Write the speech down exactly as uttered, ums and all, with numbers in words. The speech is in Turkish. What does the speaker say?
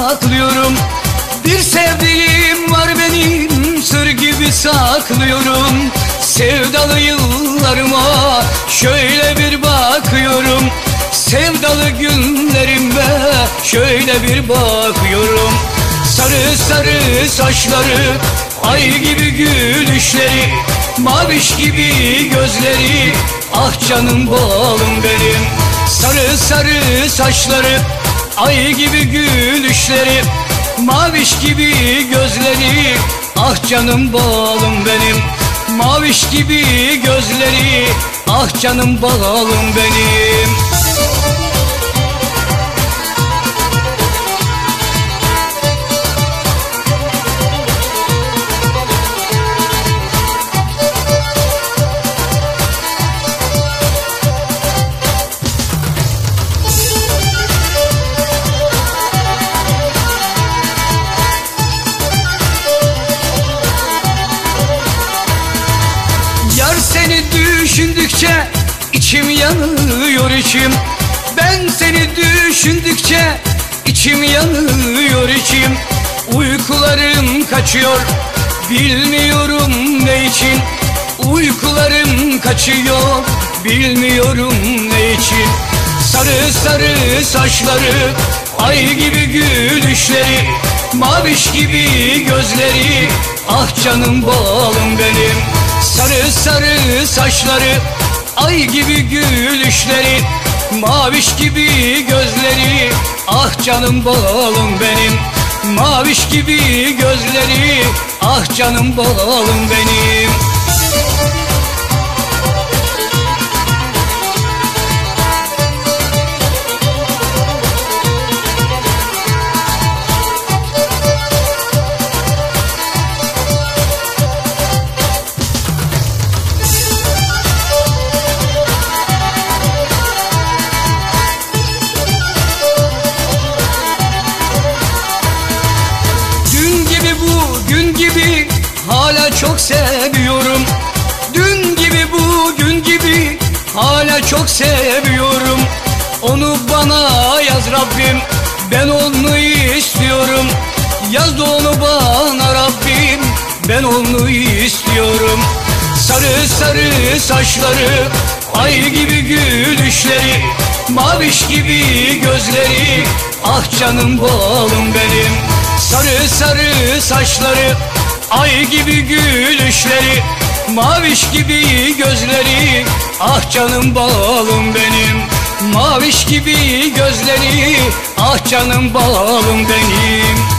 saklıyorum. Bir sevdiğim var benim, sır gibi saklıyorum. Sevdalı yıllarıma şöyle bir bakıyorum. Sevdalı günlerime şöyle bir bakıyorum. Sarı sarı saçları, ay gibi gülüşleri, maviş gibi gözleri, ah canım balım benim. Sarı sarı saçları, ay gibi gülüşleri, maviş gibi gözleri, ah canım balım benim. Maviş gibi gözleri, ah canım balım benim. Seni düşündükçe içim yanıyor içim. Ben seni düşündükçe içim yanıyor içim. Uykularım kaçıyor, bilmiyorum ne için. Uykularım kaçıyor, bilmiyorum ne için. Sarı sarı saçları, ay gibi gülüşleri, maviş gibi gözleri, ah canım balım benim. Sarı sarı saçları, ay gibi gülüşleri, maviş gibi gözleri, ah canım balım benim. Maviş gibi gözleri, ah canım balım benim. Hala çok seviyorum. Dün gibi bugün gibi hala çok seviyorum. Onu bana yaz Rabbim, ben onu istiyorum. Yaz da onu bana Rabbim, ben onu istiyorum. Sarı sarı saçları, ay gibi gülüşleri, maviş gibi gözleri, ah canım balım benim. Sarı sarı saçları, ay gibi gülüşleri, maviş gibi gözleri, ah canım balım benim. Maviş gibi gözleri, ah canım balım benim.